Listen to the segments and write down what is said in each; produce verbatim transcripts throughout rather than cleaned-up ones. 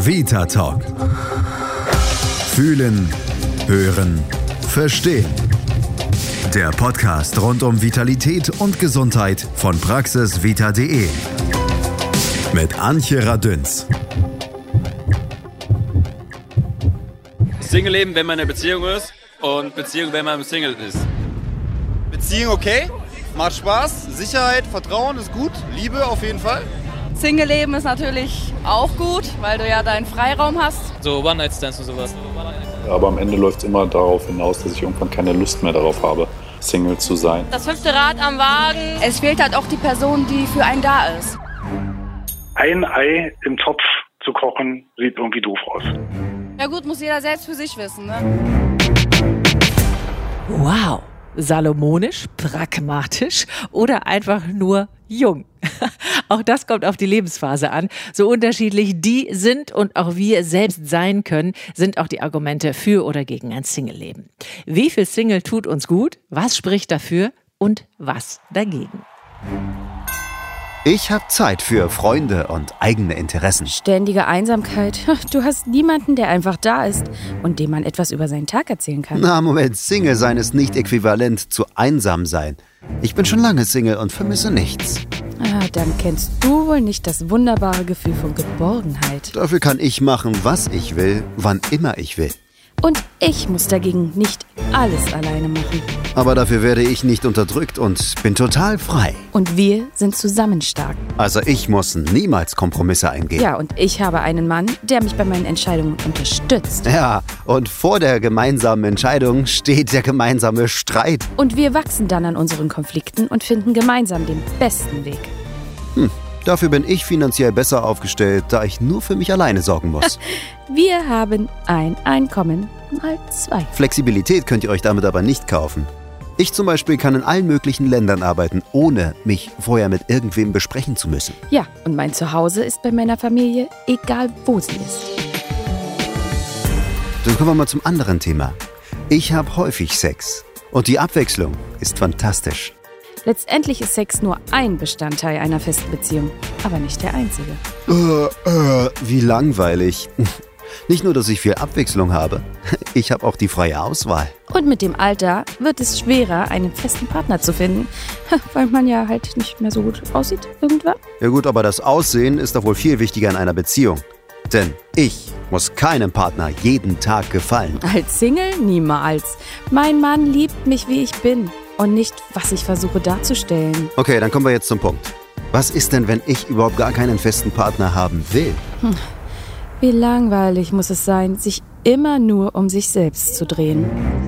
Vita Talk. Fühlen, hören, verstehen. Der Podcast rund um Vitalität und Gesundheit von praxisvita punkt de. Mit Antje Radünz. Single-Leben, wenn man in einer Beziehung ist, und Beziehung, wenn man Single ist. Beziehung okay, macht Spaß, Sicherheit, Vertrauen ist gut, Liebe auf jeden Fall. Single-Leben ist natürlich auch gut, weil du ja deinen Freiraum hast. So One-Night-Stands und sowas. Aber am Ende läuft es immer darauf hinaus, dass ich irgendwann keine Lust mehr darauf habe, Single zu sein. Das fünfte Rad am Wagen. Es fehlt halt auch die Person, die für einen da ist. Ein Ei im Topf zu kochen, sieht irgendwie doof aus. Ja gut, muss jeder selbst für sich wissen, ne? Wow, salomonisch, pragmatisch oder einfach nur jung. Auch das kommt auf die Lebensphase an. So unterschiedlich die sind und auch wir selbst sein können, sind auch die Argumente für oder gegen ein Single-Leben. Wie viel Single tut uns gut? Was spricht dafür und was dagegen? Ich habe Zeit für Freunde und eigene Interessen. Ständige Einsamkeit. Du hast niemanden, der einfach da ist und dem man etwas über seinen Tag erzählen kann. Na, Moment, Single sein ist nicht äquivalent zu einsam sein. Ich bin schon lange Single und vermisse nichts. Ah, dann kennst du wohl nicht das wunderbare Gefühl von Geborgenheit. Dafür kann ich machen, was ich will, wann immer ich will. Und ich muss dagegen nicht alles alleine machen. Aber dafür werde ich nicht unterdrückt und bin total frei. Und wir sind zusammen stark. Also ich muss niemals Kompromisse eingehen. Ja, und ich habe einen Mann, der mich bei meinen Entscheidungen unterstützt. Ja, und vor der gemeinsamen Entscheidung steht der gemeinsame Streit. Und wir wachsen dann an unseren Konflikten und finden gemeinsam den besten Weg. Hm. Dafür bin ich finanziell besser aufgestellt, da ich nur für mich alleine sorgen muss. Wir haben ein Einkommen mal zwei. Flexibilität könnt ihr euch damit aber nicht kaufen. Ich zum Beispiel kann in allen möglichen Ländern arbeiten, ohne mich vorher mit irgendwem besprechen zu müssen. Ja, und mein Zuhause ist bei meiner Familie, egal wo sie ist. Dann kommen wir mal zum anderen Thema. Ich habe häufig Sex und die Abwechslung ist fantastisch. Letztendlich ist Sex nur ein Bestandteil einer festen Beziehung, aber nicht der einzige. Äh, äh, wie langweilig. Nicht nur, dass ich viel Abwechslung habe, ich habe auch die freie Auswahl. Und mit dem Alter wird es schwerer, einen festen Partner zu finden, weil man ja halt nicht mehr so gut aussieht irgendwann. Ja gut, aber das Aussehen ist doch wohl viel wichtiger in einer Beziehung. Denn ich muss keinem Partner jeden Tag gefallen. Als Single niemals. Mein Mann liebt mich, wie ich bin. Und nicht, was ich versuche darzustellen. Okay, dann kommen wir jetzt zum Punkt. Was ist denn, wenn ich überhaupt gar keinen festen Partner haben will? Hm. Wie langweilig muss es sein, sich immer nur um sich selbst zu drehen.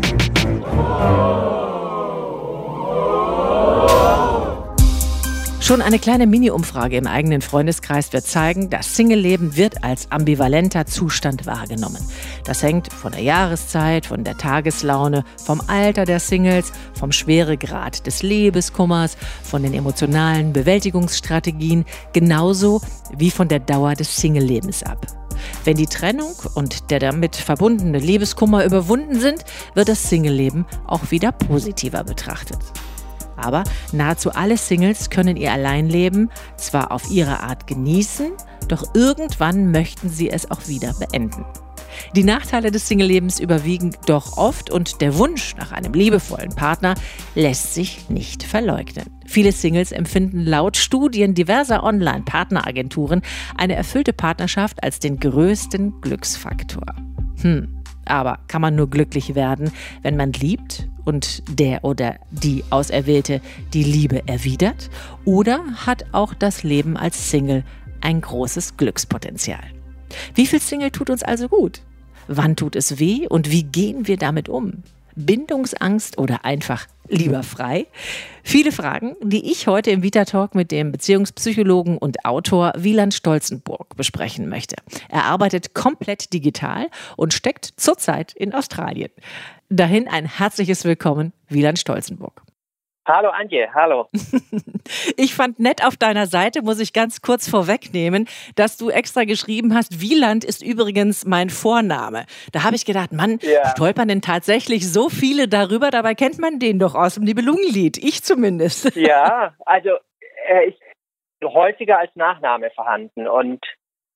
Schon eine kleine Mini-Umfrage im eigenen Freundeskreis wird zeigen, das Single-Leben wird als ambivalenter Zustand wahrgenommen. Das hängt von der Jahreszeit, von der Tageslaune, vom Alter der Singles, vom Schweregrad des Liebeskummers, von den emotionalen Bewältigungsstrategien, genauso wie von der Dauer des Single-Lebens ab. Wenn die Trennung und der damit verbundene Liebeskummer überwunden sind, wird das Single-Leben auch wieder positiver betrachtet. Aber nahezu alle Singles können ihr Alleinleben zwar auf ihre Art genießen, doch irgendwann möchten sie es auch wieder beenden. Die Nachteile des Single-Lebens überwiegen doch oft und der Wunsch nach einem liebevollen Partner lässt sich nicht verleugnen. Viele Singles empfinden laut Studien diverser Online-Partneragenturen eine erfüllte Partnerschaft als den größten Glücksfaktor. Hm. Aber kann man nur glücklich werden, wenn man liebt und der oder die Auserwählte die Liebe erwidert? Oder hat auch das Leben als Single ein großes Glückspotenzial? Wie viel Single tut uns also gut? Wann tut es weh und wie gehen wir damit um? Bindungsangst oder einfach lieber frei? Viele Fragen, die ich heute im Vita Talk mit dem Beziehungspsychologen und Autor Wieland Stolzenburg besprechen möchte. Er arbeitet komplett digital und steckt zurzeit in Australien. Dahin ein herzliches Willkommen, Wieland Stolzenburg. Hallo Antje, hallo. Ich fand nett auf deiner Seite, muss ich ganz kurz vorwegnehmen, dass du extra geschrieben hast, Wieland ist übrigens mein Vorname. Da habe ich gedacht, Mann, ja. Stolpern denn tatsächlich so viele darüber? Dabei kennt man den doch aus dem Nibelungenlied, ich zumindest. Ja, also er ist häufiger als Nachname vorhanden und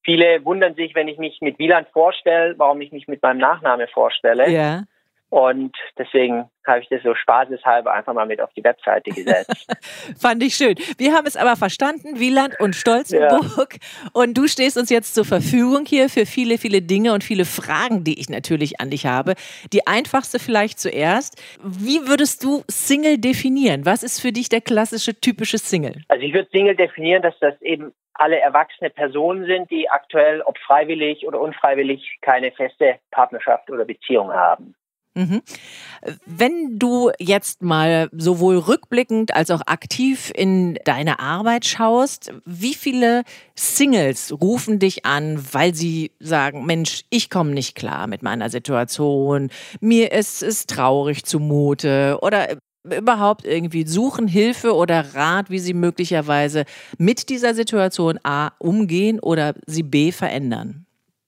viele wundern sich, wenn ich mich mit Wieland vorstelle, warum ich mich mit meinem Nachnamen vorstelle. Ja. Und deswegen habe ich das so spaßeshalber einfach mal mit auf die Webseite gesetzt. Fand ich schön. Wir haben es aber verstanden, Wieland und Stolzenburg. Ja. Und du stehst uns jetzt zur Verfügung hier für viele, viele Dinge und viele Fragen, die ich natürlich an dich habe. Die einfachste vielleicht zuerst. Wie würdest du Single definieren? Was ist für dich der klassische, typische Single? Also ich würde Single definieren, dass das eben alle erwachsene Personen sind, die aktuell, ob freiwillig oder unfreiwillig, keine feste Partnerschaft oder Beziehung haben. Mhm. Wenn du jetzt mal sowohl rückblickend als auch aktiv in deine Arbeit schaust, wie viele Singles rufen dich an, weil sie sagen, Mensch, ich komme nicht klar mit meiner Situation, mir ist es traurig zumute oder überhaupt irgendwie suchen Hilfe oder Rat, wie sie möglicherweise mit dieser Situation A umgehen oder sie B verändern?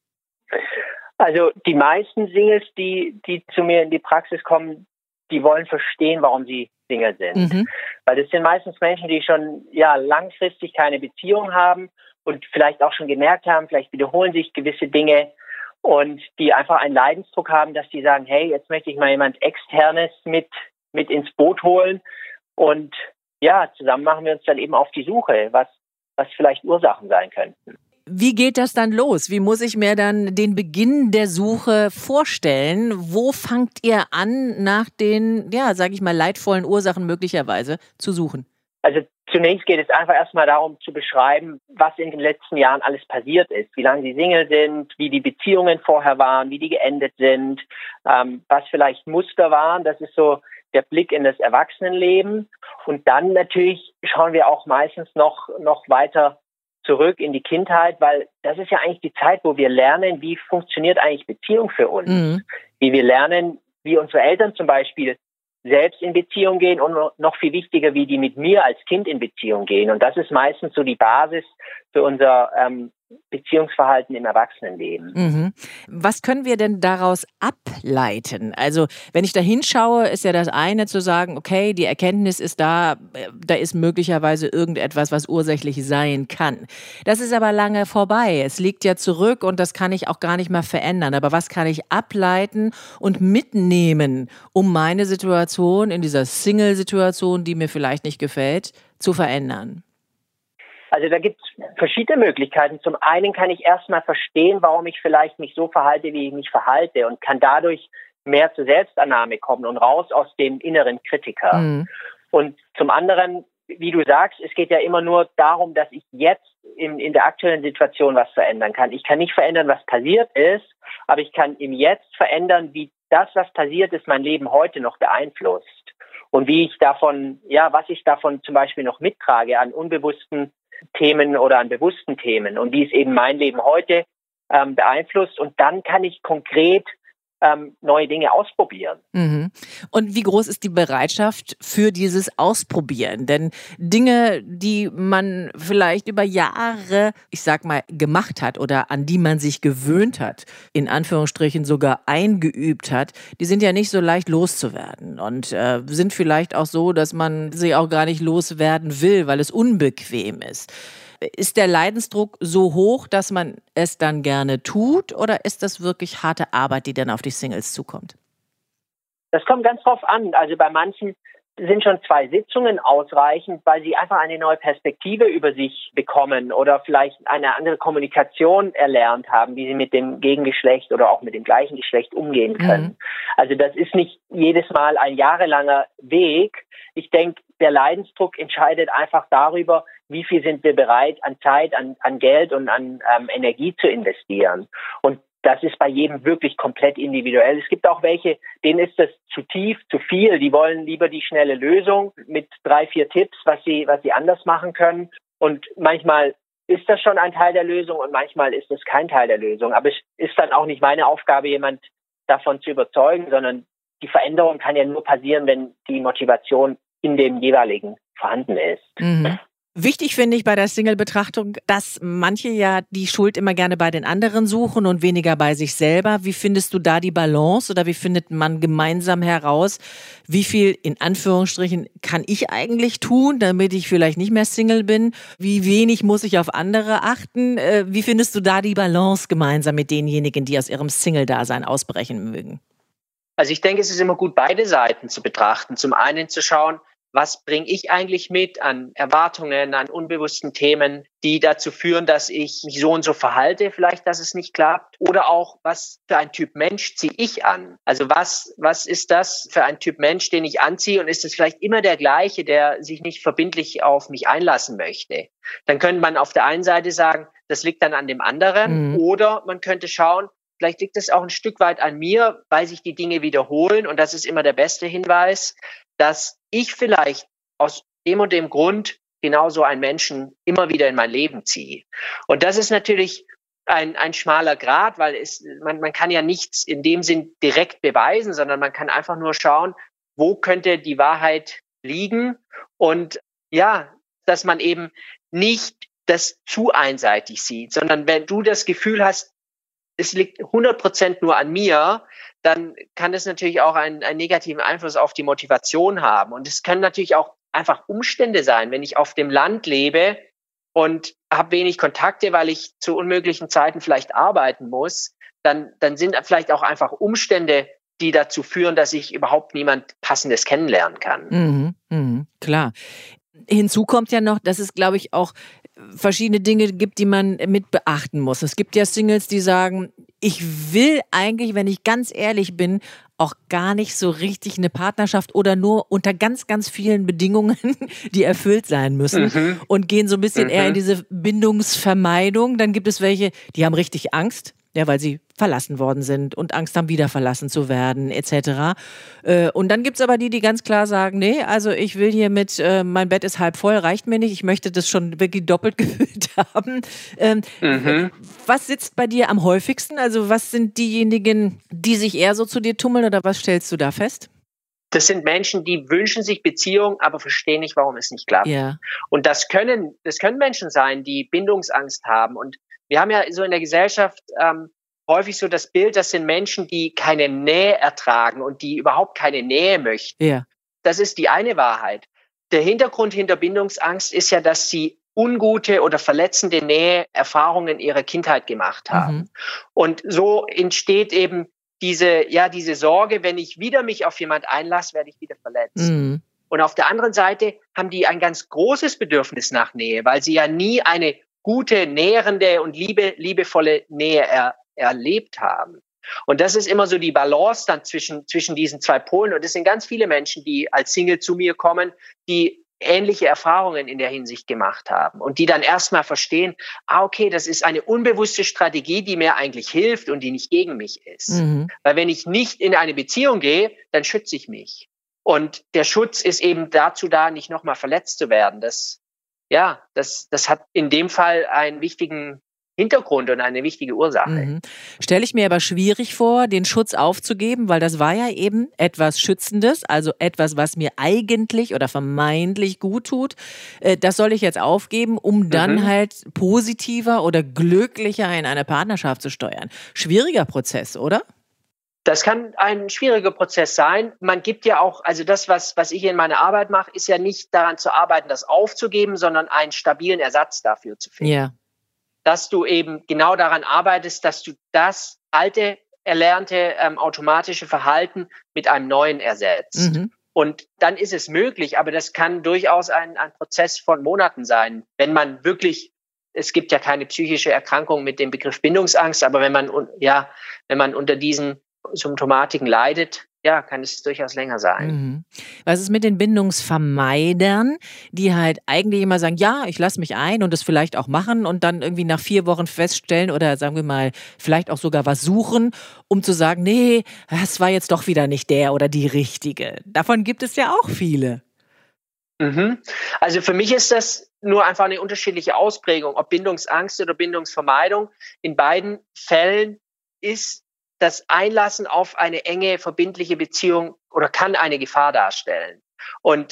Also die meisten Singles, die, die zu mir in die Praxis kommen, die wollen verstehen, warum sie Single sind. Mhm. Weil das sind meistens Menschen, die schon ja langfristig keine Beziehung haben und vielleicht auch schon gemerkt haben, vielleicht wiederholen sich gewisse Dinge und die einfach einen Leidensdruck haben, dass die sagen, hey, jetzt möchte ich mal jemand Externes mit, mit ins Boot holen und ja, zusammen machen wir uns dann eben auf die Suche, was, was vielleicht Ursachen sein könnten. Wie geht das dann los? Wie muss ich mir dann den Beginn der Suche vorstellen? Wo fangt ihr an, nach den, ja, sage ich mal, leidvollen Ursachen möglicherweise zu suchen? Also zunächst geht es einfach erstmal darum zu beschreiben, was in den letzten Jahren alles passiert ist, wie lange sie Single sind, wie die Beziehungen vorher waren, wie die geendet sind, ähm, was vielleicht Muster waren. Das ist so der Blick in das Erwachsenenleben. Und dann natürlich schauen wir auch meistens noch, noch weiter zurück in die Kindheit, weil das ist ja eigentlich die Zeit, wo wir lernen, wie funktioniert eigentlich Beziehung für uns. Mhm. Wie wir lernen, wie unsere Eltern zum Beispiel selbst in Beziehung gehen und noch viel wichtiger, wie die mit mir als Kind in Beziehung gehen. Und das ist meistens so die Basis für unser ähm, Beziehungsverhalten im Erwachsenenleben. Mhm. Was können wir denn daraus ableiten? Also wenn ich da hinschaue, ist ja das eine zu sagen, okay, die Erkenntnis ist da, da ist möglicherweise irgendetwas, was ursächlich sein kann. Das ist aber lange vorbei. Es liegt ja zurück und das kann ich auch gar nicht mehr verändern. Aber was kann ich ableiten und mitnehmen, um meine Situation in dieser Single-Situation, die mir vielleicht nicht gefällt, zu verändern? Also da gibt es verschiedene Möglichkeiten. Zum einen kann ich erstmal verstehen, warum ich vielleicht mich so verhalte, wie ich mich verhalte und kann dadurch mehr zur Selbstannahme kommen und raus aus dem inneren Kritiker. Mhm. Und zum anderen, wie du sagst, es geht ja immer nur darum, dass ich jetzt in, in der aktuellen Situation was verändern kann. Ich kann nicht verändern, was passiert ist, aber ich kann im Jetzt verändern, wie das, was passiert ist, mein Leben heute noch beeinflusst. Und wie ich davon, ja, was ich davon zum Beispiel noch mittrage an unbewussten Themen oder an bewussten Themen und wie es eben mein Leben heute ähm, beeinflusst. Und dann kann ich konkret ähm, neue Dinge ausprobieren. Mhm. Und wie groß ist die Bereitschaft für dieses Ausprobieren? Denn Dinge, die man vielleicht über Jahre, ich sag mal, gemacht hat oder an die man sich gewöhnt hat, in Anführungsstrichen sogar eingeübt hat, die sind ja nicht so leicht loszuwerden und äh, sind vielleicht auch so, dass man sie auch gar nicht loswerden will, weil es unbequem ist. Ist der Leidensdruck so hoch, dass man es dann gerne tut, oder ist das wirklich harte Arbeit, die dann auf die Singles zukommt? Das kommt ganz drauf an. Also bei manchen sind schon zwei Sitzungen ausreichend, weil sie einfach eine neue Perspektive über sich bekommen oder vielleicht eine andere Kommunikation erlernt haben, wie sie mit dem Gegengeschlecht oder auch mit dem gleichen Geschlecht umgehen können. Mhm. Also das ist nicht jedes Mal ein jahrelanger Weg. Ich denke, der Leidensdruck entscheidet einfach darüber, wie viel sind wir bereit, an Zeit, an, an Geld und an ähm, Energie zu investieren. Und das ist bei jedem wirklich komplett individuell. Es gibt auch welche, denen ist das zu tief, zu viel. Die wollen lieber die schnelle Lösung mit drei, vier Tipps, was sie, was sie anders machen können. Und manchmal ist das schon ein Teil der Lösung und manchmal ist es kein Teil der Lösung. Aber es ist dann auch nicht meine Aufgabe, jemand davon zu überzeugen, sondern die Veränderung kann ja nur passieren, wenn die Motivation in dem jeweiligen vorhanden ist. Mhm. Wichtig finde ich bei der Single-Betrachtung, dass manche ja die Schuld immer gerne bei den anderen suchen und weniger bei sich selber. Wie findest du da die Balance oder wie findet man gemeinsam heraus, wie viel in Anführungsstrichen kann ich eigentlich tun, damit ich vielleicht nicht mehr Single bin? Wie wenig muss ich auf andere achten? Wie findest du da die Balance gemeinsam mit denjenigen, die aus ihrem Single-Dasein ausbrechen mögen? Also ich denke, es ist immer gut, beide Seiten zu betrachten. Zum einen zu schauen, was bringe ich eigentlich mit an Erwartungen, an unbewussten Themen, die dazu führen, dass ich mich so und so verhalte, vielleicht, dass es nicht klappt? Oder auch, was für ein Typ Mensch ziehe ich an? Also was, was ist das für ein Typ Mensch, den ich anziehe? Und ist es vielleicht immer der gleiche, der sich nicht verbindlich auf mich einlassen möchte? Dann könnte man auf der einen Seite sagen, das liegt dann an dem anderen. Mhm. Oder man könnte schauen, vielleicht liegt es auch ein Stück weit an mir, weil sich die Dinge wiederholen. Und das ist immer der beste Hinweis, dass ich vielleicht aus dem und dem Grund genauso einen Menschen immer wieder in mein Leben ziehe. Und das ist natürlich ein, ein schmaler Grat, weil es, man, man kann ja nichts in dem Sinn direkt beweisen, sondern man kann einfach nur schauen, wo könnte die Wahrheit liegen und ja, dass man eben nicht das zu einseitig sieht, sondern wenn du das Gefühl hast, es liegt hundert Prozent nur an mir, dann kann es natürlich auch einen, einen negativen Einfluss auf die Motivation haben. Und es können natürlich auch einfach Umstände sein, wenn ich auf dem Land lebe und habe wenig Kontakte, weil ich zu unmöglichen Zeiten vielleicht arbeiten muss, dann, dann sind vielleicht auch einfach Umstände, die dazu führen, dass ich überhaupt niemand Passendes kennenlernen kann. Mhm, mh, klar. Hinzu kommt ja noch, dass es, glaube ich, auch verschiedene Dinge gibt, die man mit beachten muss. Es gibt ja Singles, die sagen, ich will eigentlich, wenn ich ganz ehrlich bin, auch gar nicht so richtig eine Partnerschaft oder nur unter ganz, ganz vielen Bedingungen, die erfüllt sein müssen mhm. und gehen so ein bisschen mhm. eher in diese Bindungsvermeidung. Dann gibt es welche, die haben richtig Angst, ja, weil sie verlassen worden sind und Angst haben, wieder verlassen zu werden, et cetera. Und dann gibt's aber die, die ganz klar sagen, nee, also ich will hier mit, äh, mein Bett ist halb voll, reicht mir nicht, ich möchte das schon wirklich doppelt gefüllt haben. Ähm, mhm. Was sitzt bei dir am häufigsten? Also was sind diejenigen, die sich eher so zu dir tummeln oder was stellst du da fest? Das sind Menschen, die wünschen sich Beziehung, aber verstehen nicht, warum es nicht klappt. Ja. Und das können, das können Menschen sein, die Bindungsangst haben. Und wir haben ja so in der Gesellschaft ähm, häufig so das Bild, das sind Menschen, die keine Nähe ertragen und die überhaupt keine Nähe möchten. Ja. Das ist die eine Wahrheit. Der Hintergrund hinter Bindungsangst ist ja, dass sie ungute oder verletzende Nähe-Erfahrungen in ihrer Kindheit gemacht haben. Mhm. Und so entsteht eben diese, ja, diese Sorge, wenn ich wieder mich auf jemand einlasse, werde ich wieder verletzt. Mhm. Und auf der anderen Seite haben die ein ganz großes Bedürfnis nach Nähe, weil sie ja nie eine gute, nährende und liebe, liebevolle Nähe er, erlebt haben. Und das ist immer so die Balance dann zwischen, zwischen diesen zwei Polen. Und es sind ganz viele Menschen, die als Single zu mir kommen, die ähnliche Erfahrungen in der Hinsicht gemacht haben und die dann erstmal verstehen, ah, okay, das ist eine unbewusste Strategie, die mir eigentlich hilft und die nicht gegen mich ist. Mhm. Weil wenn ich nicht in eine Beziehung gehe, dann schütze ich mich. Und der Schutz ist eben dazu da, nicht nochmal verletzt zu werden. Das, ja, das, das hat in dem Fall einen wichtigen Hintergrund und eine wichtige Ursache. Mhm. Stelle ich mir aber schwierig vor, den Schutz aufzugeben, weil das war ja eben etwas Schützendes, also etwas, was mir eigentlich oder vermeintlich gut tut. Das soll ich jetzt aufgeben, um dann mhm. halt positiver oder glücklicher in eine Partnerschaft zu steuern. Schwieriger Prozess, oder? Das kann ein schwieriger Prozess sein. Man gibt ja auch, also das, was, was ich in meiner Arbeit mache, ist ja nicht daran zu arbeiten, das aufzugeben, sondern einen stabilen Ersatz dafür zu finden. Ja. Dass du eben genau daran arbeitest, dass du das alte, erlernte, ähm, automatische Verhalten mit einem neuen ersetzt. Mhm. Und dann ist es möglich, aber das kann durchaus ein, ein Prozess von Monaten sein, wenn man wirklich, es gibt ja keine psychische Erkrankung mit dem Begriff Bindungsangst, aber wenn man, ja, wenn man unter diesen Symptomatiken leidet, ja, kann es durchaus länger sein. Mhm. Was ist mit den Bindungsvermeidern, die halt eigentlich immer sagen, ja, ich lasse mich ein und das vielleicht auch machen und dann irgendwie nach vier Wochen feststellen oder sagen wir mal, vielleicht auch sogar was suchen, um zu sagen, nee, das war jetzt doch wieder nicht der oder die Richtige. Davon gibt es ja auch viele. Mhm. Also für mich ist das nur einfach eine unterschiedliche Ausprägung, ob Bindungsangst oder Bindungsvermeidung. In beiden Fällen ist das Einlassen auf eine enge, verbindliche Beziehung oder kann eine Gefahr darstellen. Und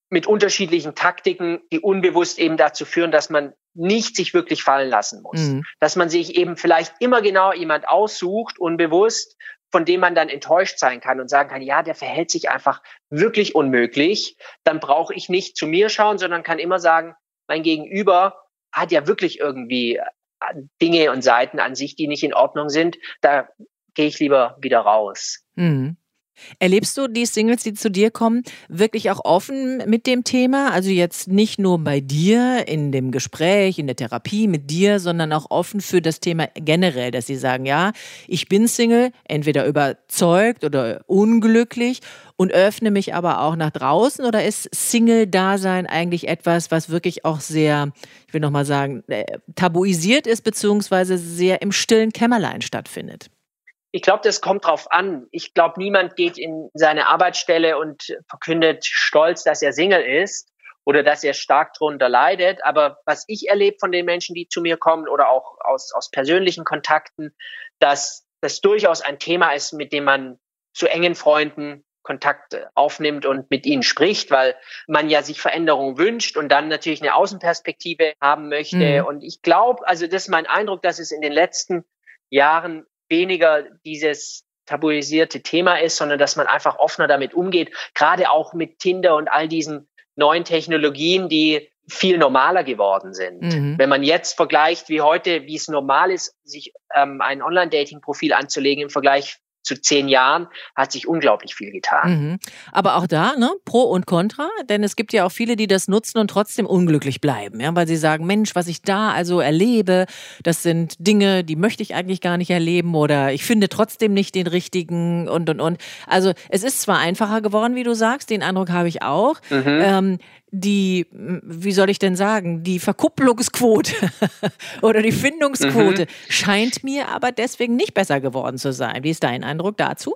mit unterschiedlichen Taktiken, die unbewusst eben dazu führen, dass man nicht sich wirklich fallen lassen muss. Mhm. Dass man sich eben vielleicht immer genau jemand aussucht, unbewusst, von dem man dann enttäuscht sein kann und sagen kann, ja, der verhält sich einfach wirklich unmöglich. Dann brauche ich nicht zu mir schauen, sondern kann immer sagen, mein Gegenüber hat ja wirklich irgendwie Dinge und Seiten an sich, die nicht in Ordnung sind. Da gehe ich lieber wieder raus. Mhm. Erlebst du die Singles, die zu dir kommen, wirklich auch offen mit dem Thema? Also jetzt nicht nur bei dir in dem Gespräch, in der Therapie mit dir, sondern auch offen für das Thema generell, dass sie sagen, ja, ich bin Single, entweder überzeugt oder unglücklich und öffne mich aber auch nach draußen, oder ist Single-Dasein eigentlich etwas, was wirklich auch sehr, ich will nochmal sagen, tabuisiert ist, beziehungsweise sehr im stillen Kämmerlein stattfindet? Ich glaube, das kommt drauf an. Ich glaube, niemand geht in seine Arbeitsstelle und verkündet stolz, dass er Single ist oder dass er stark darunter leidet. Aber was ich erlebe von den Menschen, die zu mir kommen oder auch aus, aus persönlichen Kontakten, dass das durchaus ein Thema ist, mit dem man zu engen Freunden Kontakt aufnimmt und mit ihnen spricht, weil man ja sich Veränderungen wünscht und dann natürlich eine Außenperspektive haben möchte. Mhm. Und ich glaube, also das ist mein Eindruck, dass es in den letzten Jahren weniger dieses tabuisierte Thema ist, sondern dass man einfach offener damit umgeht, gerade auch mit Tinder und all diesen neuen Technologien, die viel normaler geworden sind. Mhm. Wenn man jetzt vergleicht, wie heute, wie es normal ist, sich ähm, ein Online-Dating-Profil anzulegen im Vergleich zu zehn Jahren, hat sich unglaublich viel getan. Mhm. Aber auch da, ne, Pro und Contra, denn es gibt ja auch viele, die das nutzen und trotzdem unglücklich bleiben, ja, weil sie sagen, Mensch, was ich da also erlebe, das sind Dinge, die möchte ich eigentlich gar nicht erleben oder ich finde trotzdem nicht den richtigen und, und, und. Also es ist zwar einfacher geworden, wie du sagst, den Eindruck habe ich auch, mhm. ähm, die, wie soll ich denn sagen, die Verkupplungsquote oder die Findungsquote mhm. scheint mir aber deswegen nicht besser geworden zu sein. Wie ist dein Eindruck dazu?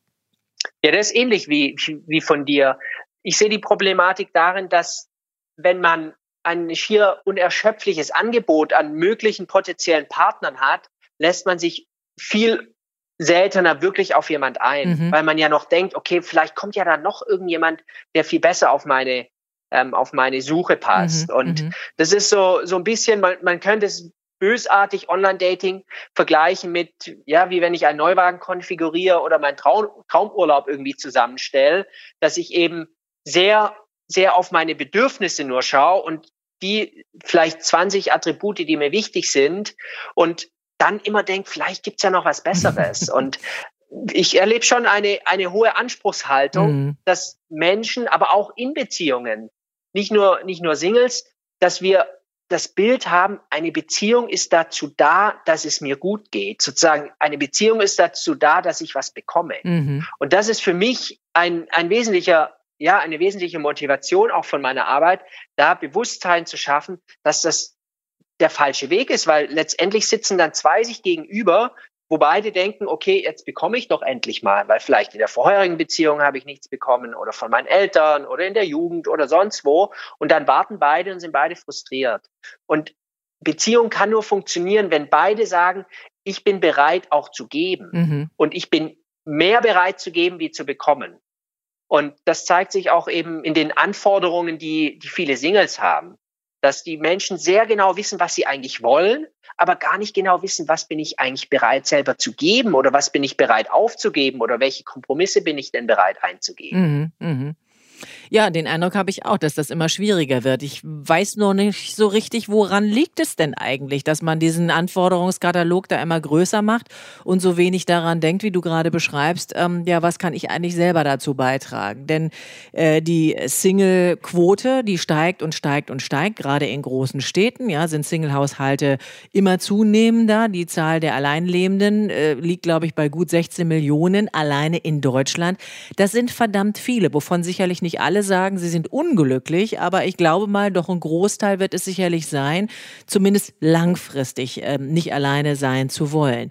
Ja, das ist ähnlich wie, wie von dir. Ich sehe die Problematik darin, dass wenn man ein schier unerschöpfliches Angebot an möglichen potenziellen Partnern hat, lässt man sich viel seltener wirklich auf jemand ein, mhm. weil man ja noch denkt, okay, vielleicht kommt ja da noch irgendjemand, der viel besser auf meine auf meine Suche passt. Mhm, und m- das ist so so ein bisschen, man, man könnte es bösartig Online-Dating vergleichen mit, ja, wie wenn ich einen Neuwagen konfiguriere oder meinen Traum, Traumurlaub irgendwie zusammenstelle, dass ich eben sehr, sehr auf meine Bedürfnisse nur schaue und die vielleicht zwanzig Attribute, die mir wichtig sind und dann immer denke, vielleicht gibt's ja noch was Besseres. Und ich erlebe schon eine, eine hohe Anspruchshaltung, mhm. dass Menschen, aber auch in Beziehungen, nicht nur, nicht nur Singles, dass wir das Bild haben, eine Beziehung ist dazu da, dass es mir gut geht. Sozusagen, eine Beziehung ist dazu da, dass ich was bekomme. Mhm. Und das ist für mich ein, ein wesentlicher, ja, eine wesentliche Motivation auch von meiner Arbeit, da Bewusstsein zu schaffen, dass das der falsche Weg ist, weil letztendlich sitzen dann zwei sich gegenüber, wo beide denken, okay, jetzt bekomme ich doch endlich mal, weil vielleicht in der vorherigen Beziehung habe ich nichts bekommen oder von meinen Eltern oder in der Jugend oder sonst wo. Und dann warten beide und sind beide frustriert. Und Beziehung kann nur funktionieren, wenn beide sagen, ich bin bereit auch zu geben. Mhm. Und ich bin mehr bereit zu geben, wie zu bekommen. Und das zeigt sich auch eben in den Anforderungen, die, die viele Singles haben. Dass die Menschen sehr genau wissen, was sie eigentlich wollen, aber gar nicht genau wissen, was bin ich eigentlich bereit selber zu geben oder was bin ich bereit aufzugeben oder welche Kompromisse bin ich denn bereit einzugeben. Mhm, mh. Ja, den Eindruck habe ich auch, dass das immer schwieriger wird. Ich weiß nur nicht so richtig, woran liegt es denn eigentlich, dass man diesen Anforderungskatalog da immer größer macht und so wenig daran denkt, wie du gerade beschreibst, ähm, ja, was kann ich eigentlich selber dazu beitragen? Denn äh, die Single-Quote, die steigt und steigt und steigt, gerade in großen Städten, ja, sind Single-Haushalte immer zunehmender. Die Zahl der Alleinlebenden äh, liegt, glaube ich, bei gut sechzehn Millionen alleine in Deutschland. Das sind verdammt viele, wovon sicherlich nicht alle sagen, sie sind unglücklich, aber ich glaube mal, doch ein Großteil wird es sicherlich sein, zumindest langfristig äh, nicht alleine sein zu wollen.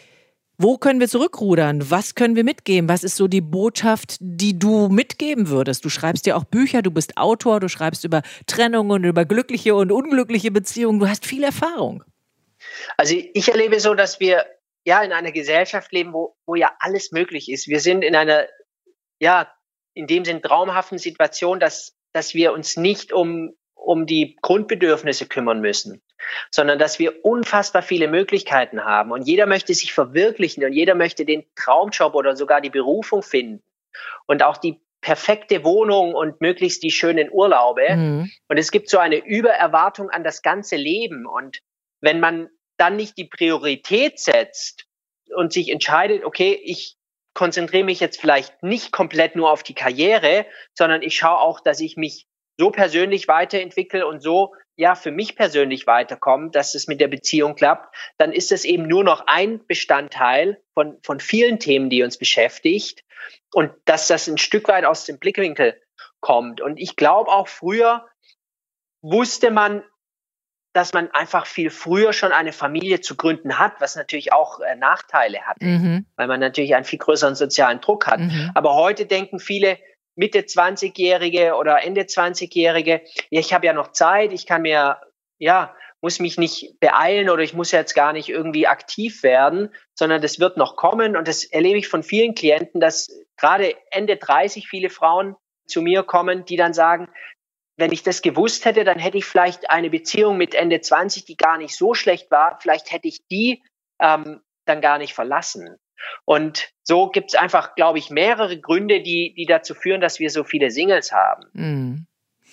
Wo können wir zurückrudern? Was können wir mitgeben? Was ist so die Botschaft, die du mitgeben würdest? Du schreibst ja auch Bücher, du bist Autor, du schreibst über Trennungen, über glückliche und unglückliche Beziehungen. Du hast viel Erfahrung. Also ich erlebe so, dass wir ja in einer Gesellschaft leben, wo, wo ja alles möglich ist. Wir sind in einer, ja, in dem Sinn traumhaften Situation, dass, dass wir uns nicht um, um die Grundbedürfnisse kümmern müssen, sondern dass wir unfassbar viele Möglichkeiten haben. Und jeder möchte sich verwirklichen und jeder möchte den Traumjob oder sogar die Berufung finden und auch die perfekte Wohnung und möglichst die schönen Urlaube. Mhm. Und es gibt so eine Übererwartung an das ganze Leben. Und wenn man dann nicht die Priorität setzt und sich entscheidet, okay, ich konzentriere mich jetzt vielleicht nicht komplett nur auf die Karriere, sondern ich schaue auch, dass ich mich so persönlich weiterentwickle und so ja für mich persönlich weiterkomme, dass es mit der Beziehung klappt, dann ist es eben nur noch ein Bestandteil von, von vielen Themen, die uns beschäftigt und dass das ein Stück weit aus dem Blickwinkel kommt. Und ich glaube auch früher wusste man, dass man einfach viel früher schon eine Familie zu gründen hat, was natürlich auch äh, Nachteile hat, mhm. weil man natürlich einen viel größeren sozialen Druck hat. Mhm. Aber heute denken viele Mitte zwanzigjährige oder Ende zwanzigjährige, ja, ich habe ja noch Zeit, ich kann mir, ja, muss mich nicht beeilen oder ich muss jetzt gar nicht irgendwie aktiv werden, sondern das wird noch kommen. Und das erlebe ich von vielen Klienten, dass gerade Ende dreißig viele Frauen zu mir kommen, die dann sagen, wenn ich das gewusst hätte, dann hätte ich vielleicht eine Beziehung mit Ende zwanzig, die gar nicht so schlecht war. Vielleicht hätte ich die ähm, dann gar nicht verlassen. Und so gibt es einfach, glaube ich, mehrere Gründe, die, die dazu führen, dass wir so viele Singles haben. Mhm.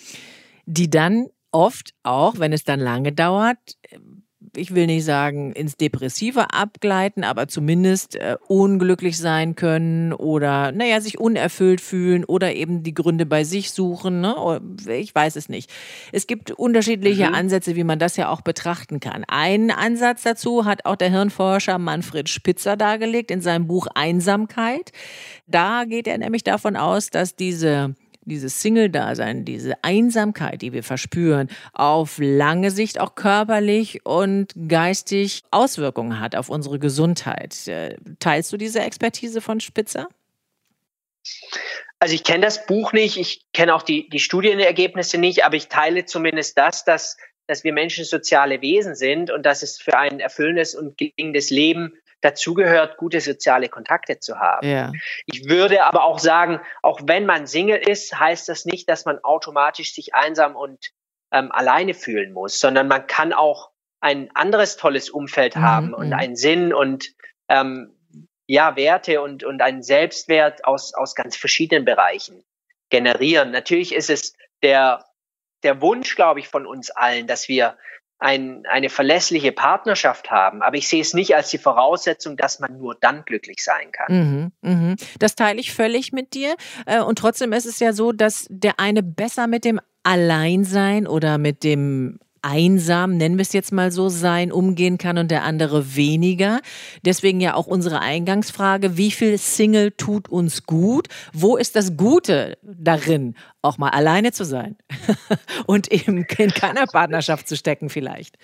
Die dann oft auch, wenn es dann lange dauert, ich will nicht sagen ins Depressive abgleiten, aber zumindest äh, unglücklich sein können oder naja, sich unerfüllt fühlen oder eben die Gründe bei sich suchen. Ne? Ich weiß es nicht. Es gibt unterschiedliche mhm. Ansätze, wie man das ja auch betrachten kann. Einen Ansatz dazu hat auch der Hirnforscher Manfred Spitzer dargelegt in seinem Buch Einsamkeit. Da geht er nämlich davon aus, dass diese dieses Single-Dasein, diese Einsamkeit, die wir verspüren, auf lange Sicht auch körperlich und geistig Auswirkungen hat auf unsere Gesundheit. Teilst du diese Expertise von Spitzer? Also ich kenne das Buch nicht, ich kenne auch die, die Studienergebnisse nicht, aber ich teile zumindest das, dass, dass wir Menschen soziale Wesen sind und dass es für ein erfüllendes und gelingendes Leben dazugehört, gute soziale Kontakte zu haben. Ja. Ich würde aber auch sagen, auch wenn man Single ist, heißt das nicht, dass man automatisch sich einsam und ähm, alleine fühlen muss, sondern man kann auch ein anderes tolles Umfeld mhm. haben und einen Sinn und ähm, ja Werte und und einen Selbstwert aus aus ganz verschiedenen Bereichen generieren. Natürlich ist es der der Wunsch, glaube ich, von uns allen, dass wir Ein, eine verlässliche Partnerschaft haben. Aber ich sehe es nicht als die Voraussetzung, dass man nur dann glücklich sein kann. Mhm, mhm. Das teile ich völlig mit dir. Und trotzdem ist es ja so, dass der eine besser mit dem Alleinsein oder mit dem einsam, nennen wir es jetzt mal so, sein, umgehen kann und der andere weniger. Deswegen ja auch unsere Eingangsfrage, wie viel Single tut uns gut? Wo ist das Gute darin, auch mal alleine zu sein und eben in keiner Partnerschaft zu stecken vielleicht?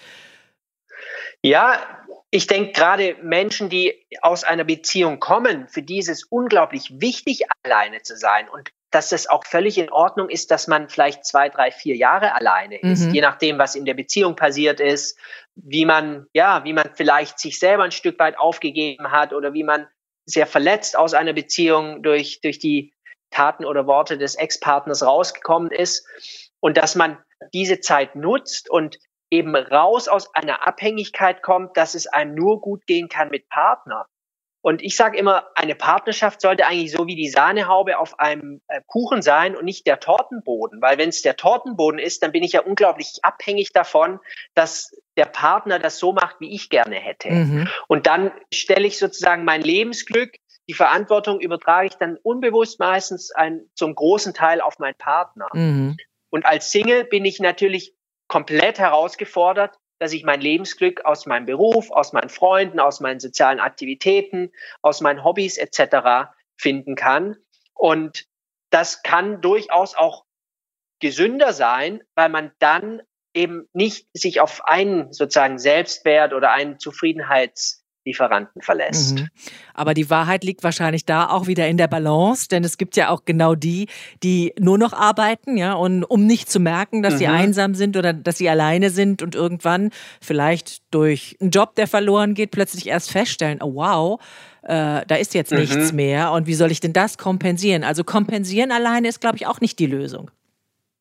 Ja, ich denke gerade Menschen, die aus einer Beziehung kommen, für die ist es unglaublich wichtig, alleine zu sein und dass es auch völlig in Ordnung ist, dass man vielleicht zwei, drei, vier Jahre alleine ist, mhm. je nachdem, was in der Beziehung passiert ist, wie man, ja, wie man vielleicht sich selber ein Stück weit aufgegeben hat oder wie man sehr verletzt aus einer Beziehung durch, durch die Taten oder Worte des Ex-Partners rausgekommen ist und dass man diese Zeit nutzt und eben raus aus einer Abhängigkeit kommt, dass es einem nur gut gehen kann mit Partner. Und ich sage immer, eine Partnerschaft sollte eigentlich so wie die Sahnehaube auf einem äh, Kuchen sein und nicht der Tortenboden. Weil wenn es der Tortenboden ist, dann bin ich ja unglaublich abhängig davon, dass der Partner das so macht, wie ich gerne hätte. Mhm. Und dann stelle ich sozusagen mein Lebensglück, die Verantwortung übertrage ich dann unbewusst meistens ein, zum großen Teil auf meinen Partner. Mhm. Und als Single bin ich natürlich komplett herausgefordert, dass ich mein Lebensglück aus meinem Beruf, aus meinen Freunden, aus meinen sozialen Aktivitäten, aus meinen Hobbys et cetera finden kann. Und das kann durchaus auch gesünder sein, weil man dann eben nicht sich auf einen sozusagen Selbstwert oder einen Zufriedenheitslieferanten verlässt. Mhm. Aber die Wahrheit liegt wahrscheinlich da auch wieder in der Balance, denn es gibt ja auch genau die, die nur noch arbeiten, ja, und um nicht zu merken, dass mhm. sie einsam sind oder dass sie alleine sind und irgendwann vielleicht durch einen Job, der verloren geht, plötzlich erst feststellen, oh wow, äh, da ist jetzt mhm. nichts mehr und wie soll ich denn das kompensieren? Also kompensieren alleine ist, glaube ich, auch nicht die Lösung.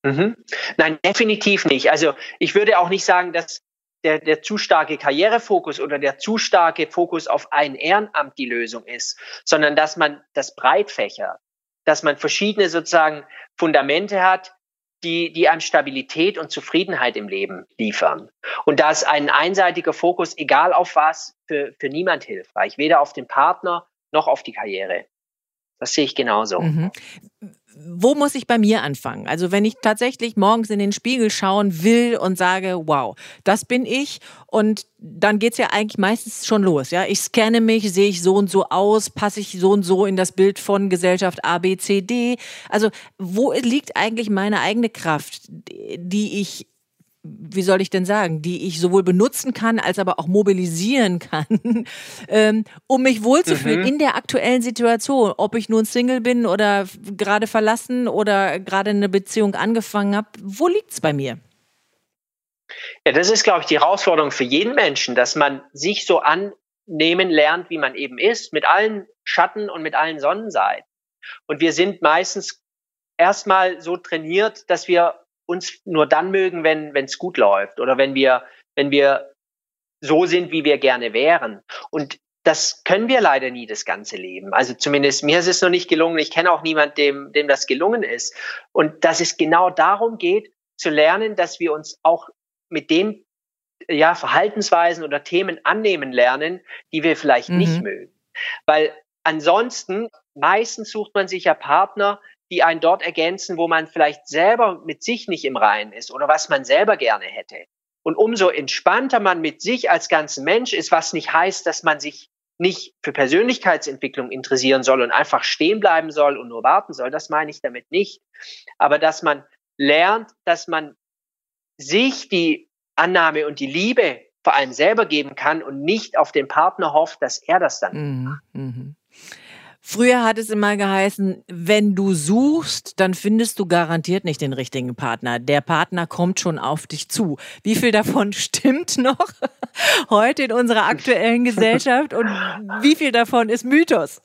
Mhm. Nein, definitiv nicht. Also ich würde auch nicht sagen, dass der, der zu starke Karrierefokus oder der zu starke Fokus auf ein Ehrenamt die Lösung ist, sondern dass man das breit fächert, dass man verschiedene sozusagen Fundamente hat, die, die einem Stabilität und Zufriedenheit im Leben liefern. Und da ist ein einseitiger Fokus, egal auf was, für, für niemand hilfreich, weder auf den Partner noch auf die Karriere. Das sehe ich genauso. Mhm. Wo muss ich bei mir anfangen? Also wenn ich tatsächlich morgens in den Spiegel schauen will und sage, wow, das bin ich, und dann geht's ja eigentlich meistens schon los. Ja, ich scanne mich, sehe ich so und so aus, passe ich so und so in das Bild von Gesellschaft A, B, C, D. Also wo liegt eigentlich meine eigene Kraft, die ich, wie soll ich denn sagen, die ich sowohl benutzen kann, als aber auch mobilisieren kann, ähm, um mich wohlzufühlen mhm. in der aktuellen Situation. Ob ich nun Single bin oder gerade verlassen oder gerade eine Beziehung angefangen habe, wo liegt's bei mir? Ja, das ist, glaube ich, die Herausforderung für jeden Menschen, dass man sich so annehmen lernt, wie man eben ist, mit allen Schatten und mit allen Sonnenseiten. Und wir sind meistens erstmal so trainiert, dass wir uns nur dann mögen, wenn wenn es gut läuft oder wenn wir wenn wir so sind, wie wir gerne wären. Und das können wir leider nie das ganze Leben. Also zumindest mir ist es noch nicht gelungen. Ich kenne auch niemanden, dem dem das gelungen ist. Und dass es genau darum geht, zu lernen, dass wir uns auch mit den ja, Verhaltensweisen oder Themen annehmen lernen, die wir vielleicht mhm. nicht mögen. Weil ansonsten, meistens sucht man sich ja Partner, die einen dort ergänzen, wo man vielleicht selber mit sich nicht im Reinen ist oder was man selber gerne hätte. Und umso entspannter man mit sich als ganzen Mensch ist, was nicht heißt, dass man sich nicht für Persönlichkeitsentwicklung interessieren soll und einfach stehen bleiben soll und nur warten soll, das meine ich damit nicht. Aber dass man lernt, dass man sich die Annahme und die Liebe vor allem selber geben kann und nicht auf den Partner hofft, dass er das dann mhm. Mhm. Früher hat es immer geheißen, wenn du suchst, dann findest du garantiert nicht den richtigen Partner. Der Partner kommt schon auf dich zu. Wie viel davon stimmt noch heute in unserer aktuellen Gesellschaft und wie viel davon ist Mythos?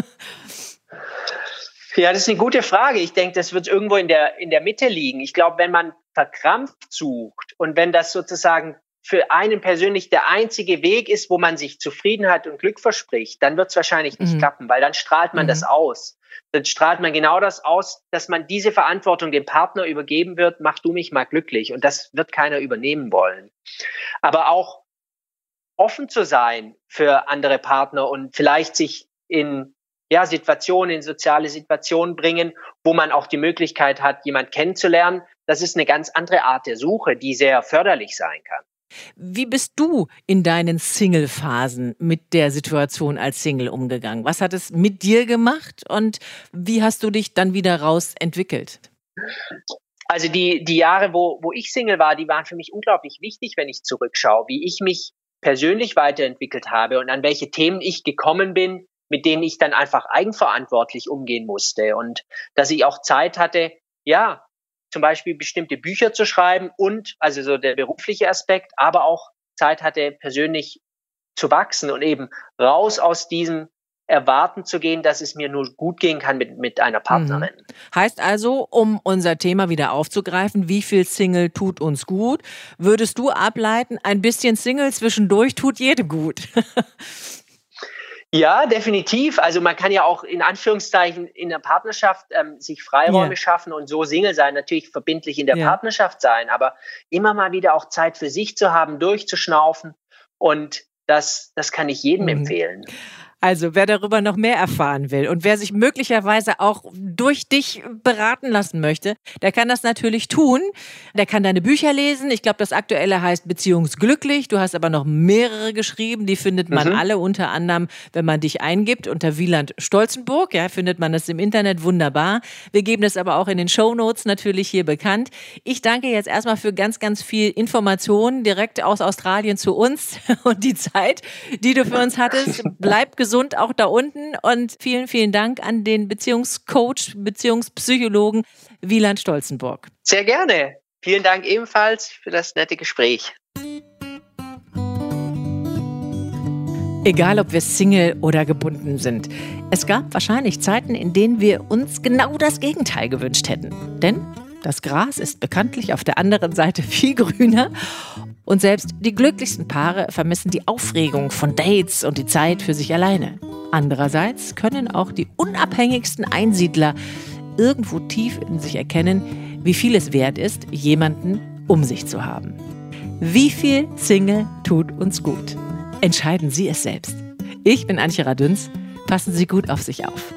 Ja, das ist eine gute Frage. Ich denke, das wird irgendwo in der, in der Mitte liegen. Ich glaube, wenn man verkrampft sucht und wenn das sozusagen für einen persönlich der einzige Weg ist, wo man sich Zufriedenheit und Glück verspricht, dann wird es wahrscheinlich nicht mhm. klappen, weil dann strahlt man mhm. das aus. Dann strahlt man genau das aus, dass man diese Verantwortung dem Partner übergeben wird, mach du mich mal glücklich. Und das wird keiner übernehmen wollen. Aber auch offen zu sein für andere Partner und vielleicht sich in ja, Situationen, in soziale Situationen bringen, wo man auch die Möglichkeit hat, jemand kennenzulernen, das ist eine ganz andere Art der Suche, die sehr förderlich sein kann. Wie bist du in deinen Single-Phasen mit der Situation als Single umgegangen? Was hat es mit dir gemacht und wie hast du dich dann wieder raus entwickelt? Also die, die Jahre, wo, wo ich Single war, die waren für mich unglaublich wichtig, wenn ich zurückschaue, wie ich mich persönlich weiterentwickelt habe und an welche Themen ich gekommen bin, mit denen ich dann einfach eigenverantwortlich umgehen musste und dass ich auch Zeit hatte, ja, zum Beispiel bestimmte Bücher zu schreiben und, also so der berufliche Aspekt, aber auch Zeit hatte, persönlich zu wachsen und eben raus aus diesem Erwarten zu gehen, dass es mir nur gut gehen kann mit, mit einer Partnerin. Mhm. Heißt also, um unser Thema wieder aufzugreifen, wie viel Single tut uns gut, würdest du ableiten, ein bisschen Single zwischendurch tut jedem gut? Ja, definitiv. Also man kann ja auch in Anführungszeichen in der Partnerschaft ähm, sich Freiräume yeah. schaffen und so Single sein, natürlich verbindlich in der yeah. Partnerschaft sein, aber immer mal wieder auch Zeit für sich zu haben, durchzuschnaufen und das, das kann ich jedem mhm. empfehlen. Also wer darüber noch mehr erfahren will und wer sich möglicherweise auch durch dich beraten lassen möchte, der kann das natürlich tun. Der kann deine Bücher lesen. Ich glaube, das aktuelle heißt Beziehungsglücklich. Du hast aber noch mehrere geschrieben. Die findet man mhm. alle unter anderem, wenn man dich eingibt, unter Wieland Stolzenburg. Ja, findet man das im Internet wunderbar. Wir geben das aber auch in den Shownotes natürlich hier bekannt. Ich danke jetzt erstmal für ganz, ganz viel Informationen direkt aus Australien zu uns und die Zeit, die du für uns hattest. Bleib gesund. Gesund auch da unten und vielen, vielen Dank an den Beziehungscoach, Beziehungspsychologen Wieland Stolzenburg. Sehr gerne. Vielen Dank ebenfalls für das nette Gespräch. Egal, ob wir Single oder gebunden sind. Es gab wahrscheinlich Zeiten, in denen wir uns genau das Gegenteil gewünscht hätten. Denn Das Gras ist bekanntlich auf der anderen Seite viel grüner. Und selbst die glücklichsten Paare vermissen die Aufregung von Dates und die Zeit für sich alleine. Andererseits können auch die unabhängigsten Einsiedler irgendwo tief in sich erkennen, wie viel es wert ist, jemanden um sich zu haben. Wie viel Single tut uns gut? Entscheiden Sie es selbst. Ich bin Antje Radünz. Passen Sie gut auf sich auf.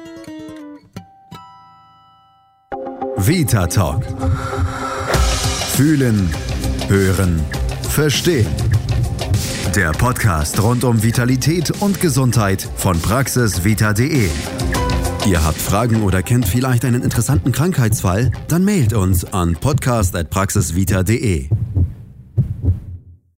Vita Talk. Fühlen, hören, verstehen. Der Podcast rund um Vitalität und Gesundheit von praxis vita punkt de. Ihr habt Fragen oder kennt vielleicht einen interessanten Krankheitsfall? Dann mailt uns an podcast at praxis vita punkt de.